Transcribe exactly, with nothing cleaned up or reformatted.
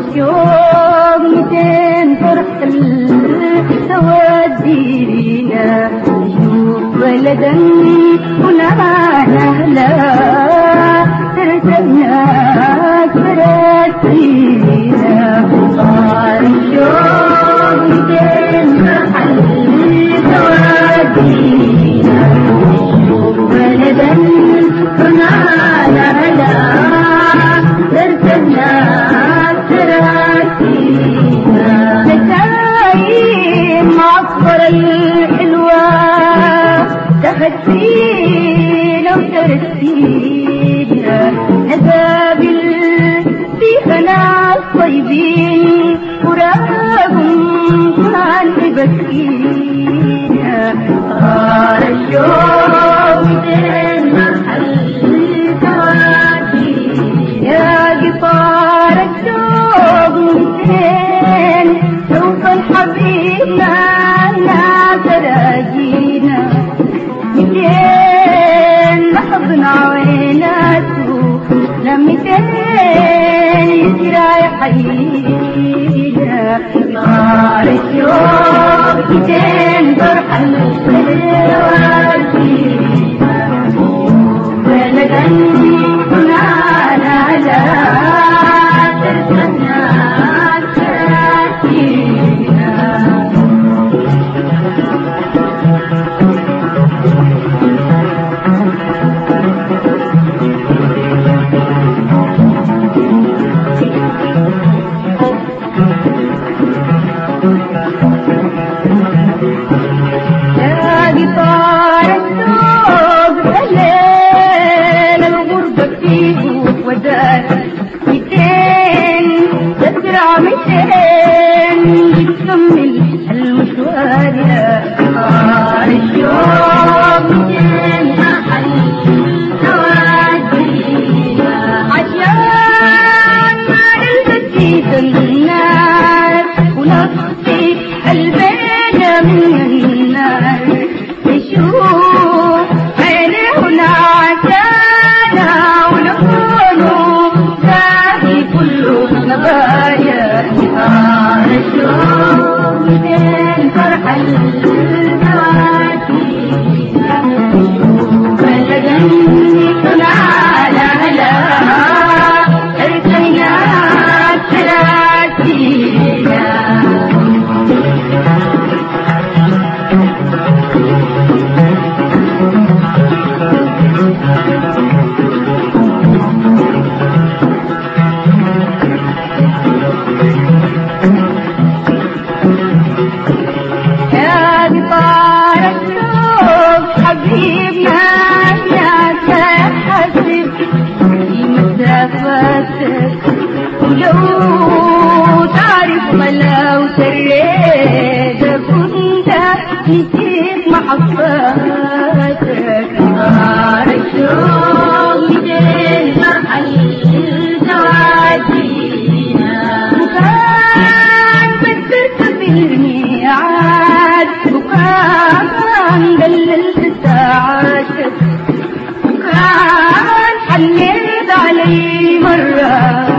الشوق ميتين فرح تودينا نشوف بلدا ونعانا هلا ترسلنا ترسينا صار الشوق ميتين فرح تودينا نشوف بلدا ونعانا هلا ترسلنا الحلوة تخدينا وترسينا نقابل فيها ناس طيبين وراهم كان بكينا صار الشوق ميتين محل توادينا يا قطار الشوق ميتين سوف حبيبنا تلاقينا ميتين لحظن عويناته لميتين يجرى يحيينا صار الشوق ميتين فرح الوادينا بلدا ونانا لا ترسلنا تراكينا ميتين تسرع ميتين بتكمل المشوار صار الشوق ميتين محل توادينا عشان ما نلبس الناس ونطفي قلبنا من النار نشوف عينينا عشانا نبايا صار الشوق ميتين فرح الوادينا بلدا ونعانا هلا ترسلنا تراسينا حبيبنا يا تحسب في مسافتك ولو تعرف لو سريت كنت نسيت محبتك صار الشوق ميتين مرحل توادينا وكان بدرت بالميعاد وكان دللت ساعتك وكان حنيت علي مرة